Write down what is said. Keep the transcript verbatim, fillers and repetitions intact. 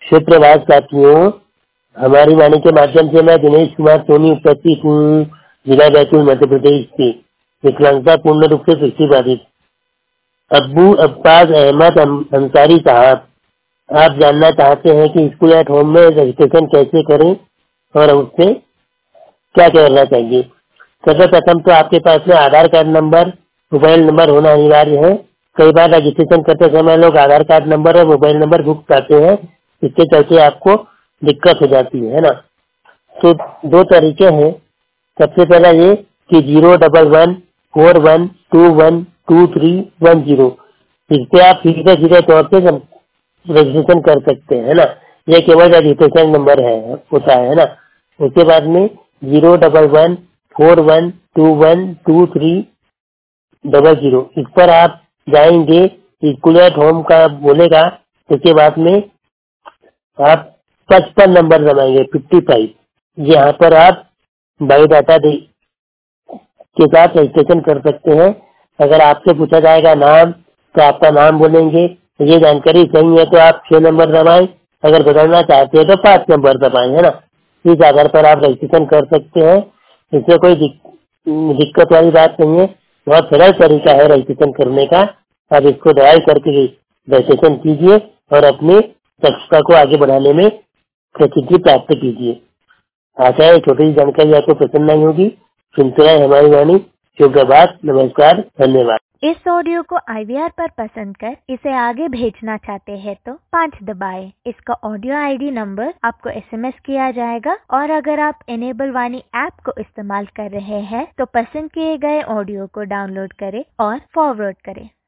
सुप्रभात साथियों, हमारी वाणी के माध्यम से मैं दिनेश कुमार सोनी उपस्थित हूँ, जिला बैतूल मध्य प्रदेश से। विकलांगता पूर्ण रूप से दृष्टिबाधित अब्बू अब्बास अहमद अंसारी साहब, आप जानना चाहते हैं कि स्कूल एट होम में रजिस्ट्रेशन कैसे करें और उससे क्या करना चाहिए। सर्वप्रथम तो आपके पास में Aadhaar card number, mobile number होना अनिवार्य है। कई बार रजिस्ट्रेशन करते समय लोग आधार कार्ड नंबर और मोबाइल नंबर भूल जाते हैं, इसके चलते आपको दिक्कत हो जाती है ना। तो दो तरीके हैं। सबसे पहला ये कि zero double one four one two one two three one zero, इससे आप सीधे सीधे तौर पे रजिस्ट्रेशन कर सकते हैं ना। ये केवल रजिस्ट्रेशन नंबर है होता है ना। उसके बाद में zero double one four one two one two three double zero, इस पर आप जाएंगे, स्कूल एट होम का बोलेगा। उसके बाद में आप पचपन नंबर दबाएंगे, फिफ्टी फाइव। यहाँ पर आप बायोडाटा के साथ रजिस्ट्रेशन कर सकते हैं। अगर आपसे पूछा जाएगा नाम, तो आपका नाम बोलेंगे। ये जानकारी सही है तो आप छह नंबर दबाएं, अगर बदलना चाहते हैं तो पाँच नंबर दबाएं, है ना। इस आधार पर आप रजिस्ट्रेशन कर सकते हैं। इससे कोई दिक्कत वाली बात नहीं है, बहुत सरल तरीका है रजिस्ट्रेशन करने का। आप इसको डायल करके रजिस्ट्रेशन कीजिए और अपनी दक्षता को आगे बढ़ाने में प्रसिद्धि प्राप्त कीजिए। आशा है छोटी सी जानकारी आपको पसंद नहीं होगी। सुनते रहे हमारी वाणी। सुप्रभात, नमस्कार, धन्यवाद। इस ऑडियो को आई वी आर पर पसंद कर इसे आगे भेजना चाहते हैं तो पाँच दबाएं। इसका ऑडियो आई डी नंबर आपको एस एम एस किया जाएगा और अगर आप इनेबल वाणी ऐप को इस्तेमाल कर रहे हैं तो पसंद किए गए ऑडियो को डाउनलोड करें और फॉरवर्ड करें।